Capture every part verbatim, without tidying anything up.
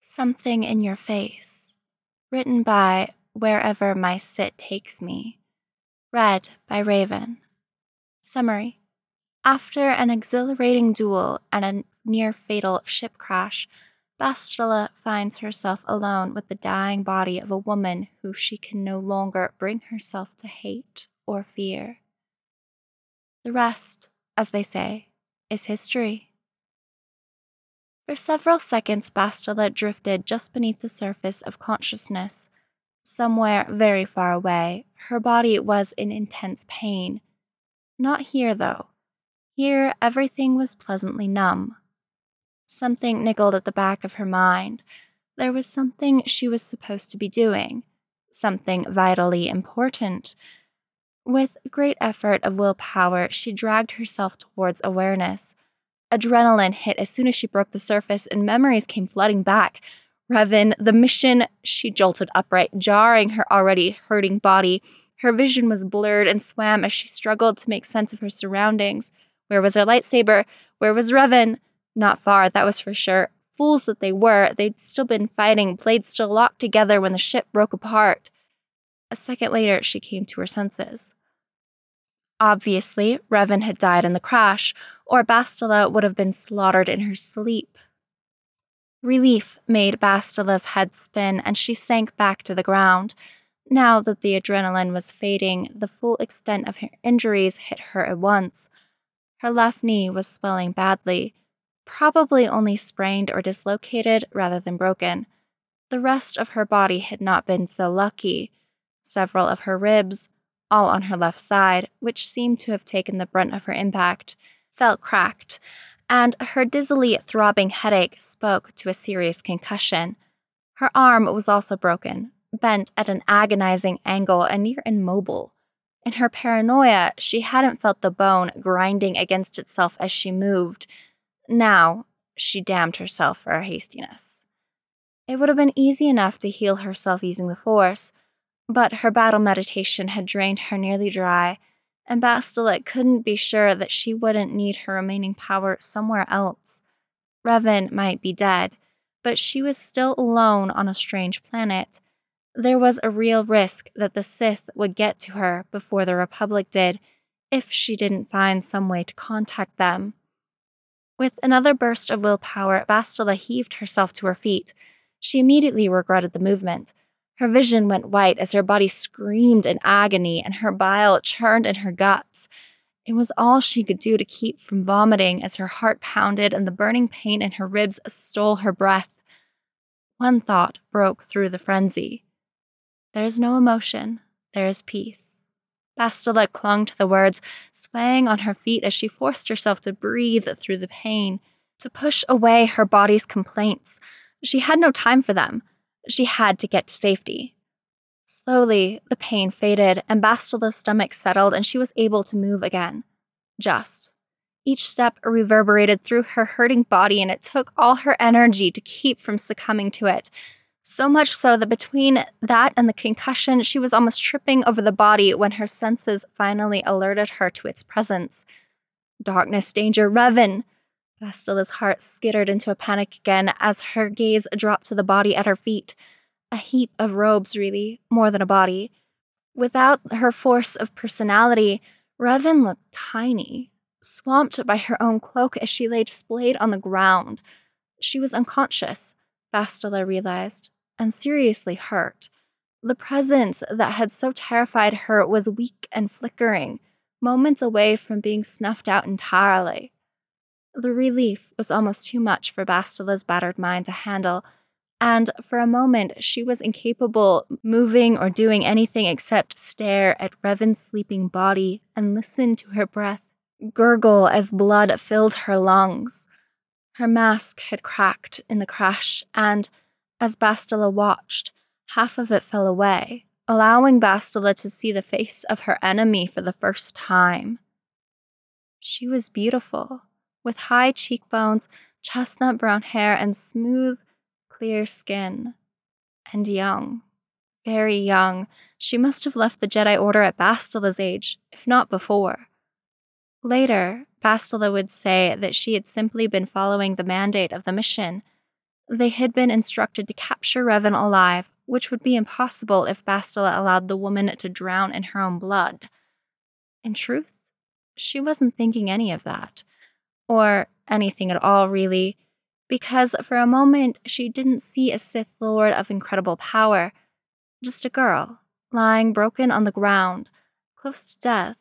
Something in Your Face, written by Wherever My Sit Takes Me, read by Raven. Summary. After an exhilarating duel and a near-fatal ship crash, Bastila finds herself alone with the dying body of a woman who she can no longer bring herself to hate or fear. The rest, as they say, is history. For several seconds, Bastila drifted just beneath the surface of consciousness. Somewhere very far away, her body was in intense pain. Not here, though. Here, everything was pleasantly numb. Something niggled at the back of her mind. There was something she was supposed to be doing, something vitally important. With great effort of willpower, she dragged herself towards awareness. Adrenaline hit as soon as she broke the surface, and memories came flooding back. Revan, the mission. She jolted upright, jarring her already hurting body. Her vision was blurred and swam as she struggled to make sense of her surroundings. Where was her lightsaber? Where was Revan? Not far, that was for sure. Fools that they were, they'd still been fighting, blades still locked together when the ship broke apart. A second later, she came to her senses. Obviously, Revan had died in the crash, or Bastila would have been slaughtered in her sleep. Relief made Bastila's head spin, and she sank back to the ground. Now that the adrenaline was fading, the full extent of her injuries hit her at once. Her left knee was swelling badly, probably only sprained or dislocated rather than broken. The rest of her body had not been so lucky. Several of her ribs, all on her left side, which seemed to have taken the brunt of her impact, felt cracked, and her dizzily throbbing headache spoke to a serious concussion. Her arm was also broken, bent at an agonizing angle and near immobile. In her paranoia, she hadn't felt the bone grinding against itself as she moved. Now, she damned herself for her hastiness. It would have been easy enough to heal herself using the Force, but her battle meditation had drained her nearly dry, and Bastila couldn't be sure that she wouldn't need her remaining power somewhere else. Revan might be dead, but she was still alone on a strange planet. There was a real risk that the Sith would get to her before the Republic did, if she didn't find some way to contact them. With another burst of willpower, Bastila heaved herself to her feet. She immediately regretted the movement. Her vision went white as her body screamed in agony and her bile churned in her guts. It was all she could do to keep from vomiting as her heart pounded and the burning pain in her ribs stole her breath. One thought broke through the frenzy. There is no emotion, there is peace. Bastila clung to the words, swaying on her feet as she forced herself to breathe through the pain, to push away her body's complaints. She had no time for them. She had to get to safety. Slowly, the pain faded, and Bastila's stomach settled, and she was able to move again. Just. Each step reverberated through her hurting body, and it took all her energy to keep from succumbing to it. So much so that between that and the concussion, she was almost tripping over the body when her senses finally alerted her to its presence. Darkness, danger, Revan! Bastila's heart skittered into a panic again as her gaze dropped to the body at her feet. A heap of robes, really, more than a body. Without her force of personality, Revan looked tiny, swamped by her own cloak as she lay splayed on the ground. She was unconscious, Bastila realized, and seriously hurt. The presence that had so terrified her was weak and flickering, moments away from being snuffed out entirely. The relief was almost too much for Bastila's battered mind to handle, and for a moment she was incapable moving or doing anything except stare at Revan's sleeping body and listen to her breath gurgle as blood filled her lungs. Her mask had cracked in the crash, and as Bastila watched, half of it fell away, allowing Bastila to see the face of her enemy for the first time. She was beautiful, with high cheekbones, chestnut brown hair, and smooth, clear skin. And young. Very young. She must have left the Jedi Order at Bastila's age, if not before. Later, Bastila would say that she had simply been following the mandate of the mission. They had been instructed to capture Revan alive, which would be impossible if Bastila allowed the woman to drown in her own blood. In truth, she wasn't thinking any of that. Or anything at all, really, because for a moment she didn't see a Sith Lord of incredible power, just a girl, lying broken on the ground, close to death.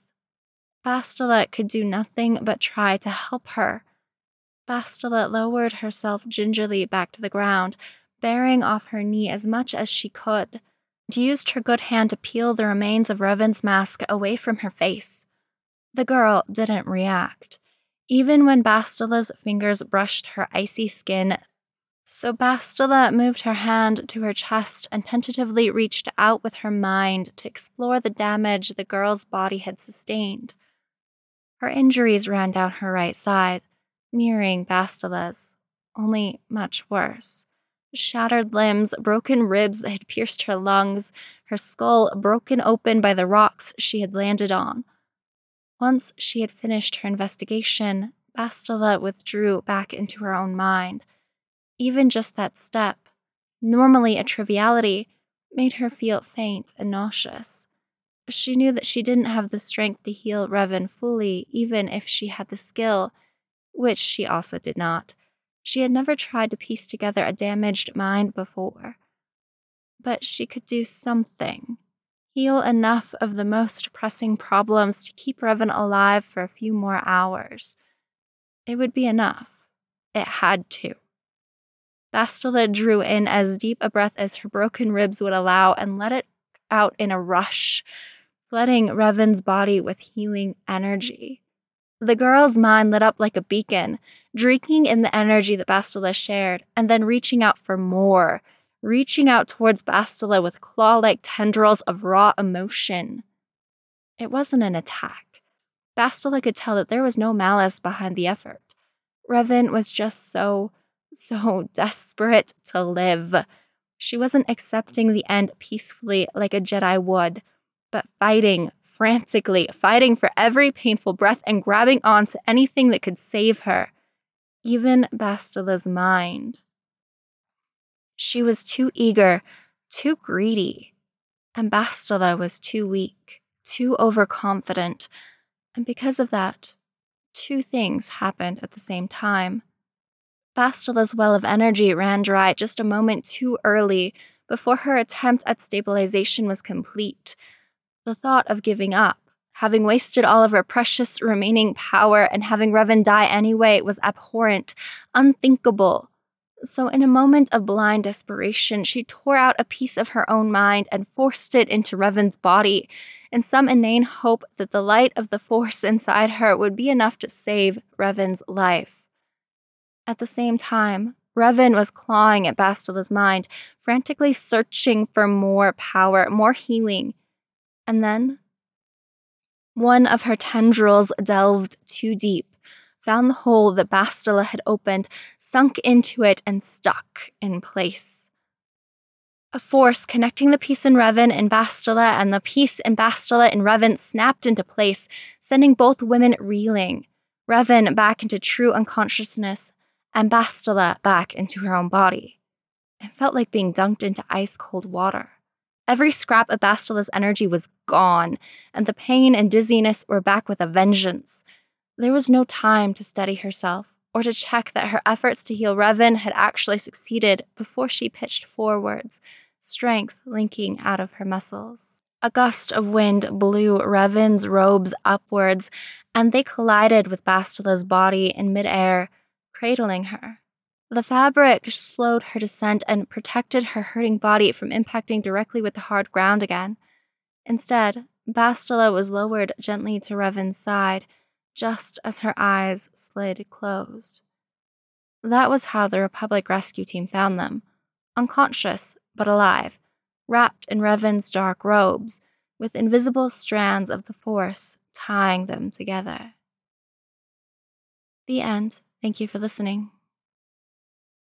Bastila could do nothing but try to help her. Bastila lowered herself gingerly back to the ground, bearing off her knee as much as she could, and used her good hand to peel the remains of Revan's mask away from her face. The girl didn't react, even when Bastila's fingers brushed her icy skin, so Bastila moved her hand to her chest and tentatively reached out with her mind to explore the damage the girl's body had sustained. Her injuries ran down her right side, mirroring Bastila's, only much worse. Shattered limbs, broken ribs that had pierced her lungs, her skull broken open by the rocks she had landed on. Once she had finished her investigation, Bastila withdrew back into her own mind. Even just that step, normally a triviality, made her feel faint and nauseous. She knew that she didn't have the strength to heal Revan fully, even if she had the skill, which she also did not. She had never tried to piece together a damaged mind before. But she could do something. Heal enough of the most pressing problems to keep Revan alive for a few more hours. It would be enough. It had to. Bastila drew in as deep a breath as her broken ribs would allow and let it out in a rush, flooding Revan's body with healing energy. The girl's mind lit up like a beacon, drinking in the energy that Bastila shared, and then reaching out for more, reaching out towards Bastila with claw-like tendrils of raw emotion. It wasn't an attack. Bastila could tell that there was no malice behind the effort. Revan was just so, so desperate to live. She wasn't accepting the end peacefully like a Jedi would, but fighting frantically, fighting for every painful breath and grabbing onto anything that could save her, even Bastila's mind. She was too eager, too greedy, and Bastila was too weak, too overconfident, and because of that, two things happened at the same time. Bastila's well of energy ran dry just a moment too early before her attempt at stabilization was complete. The thought of giving up, having wasted all of her precious remaining power and having Revan die anyway was abhorrent, unthinkable. So in a moment of blind desperation, she tore out a piece of her own mind and forced it into Revan's body, in some inane hope that the light of the Force inside her would be enough to save Revan's life. At the same time, Revan was clawing at Bastila's mind, frantically searching for more power, more healing. And then, one of her tendrils delved too deep, found the hole that Bastila had opened, sunk into it, and stuck in place. A force connecting the piece in Revan and Bastila and the piece in Bastila and Revan snapped into place, sending both women reeling, Revan back into true unconsciousness, and Bastila back into her own body. It felt like being dunked into ice-cold water. Every scrap of Bastila's energy was gone, and the pain and dizziness were back with a vengeance. There was no time to steady herself, or to check that her efforts to heal Revan had actually succeeded before she pitched forwards, strength linking out of her muscles. A gust of wind blew Revan's robes upwards, and they collided with Bastila's body in midair, cradling her. The fabric slowed her descent and protected her hurting body from impacting directly with the hard ground again. Instead, Bastila was lowered gently to Revan's side, just as her eyes slid closed. That was how the Republic rescue team found them, unconscious but alive, wrapped in Revan's dark robes, with invisible strands of the Force tying them together. The end. Thank you for listening.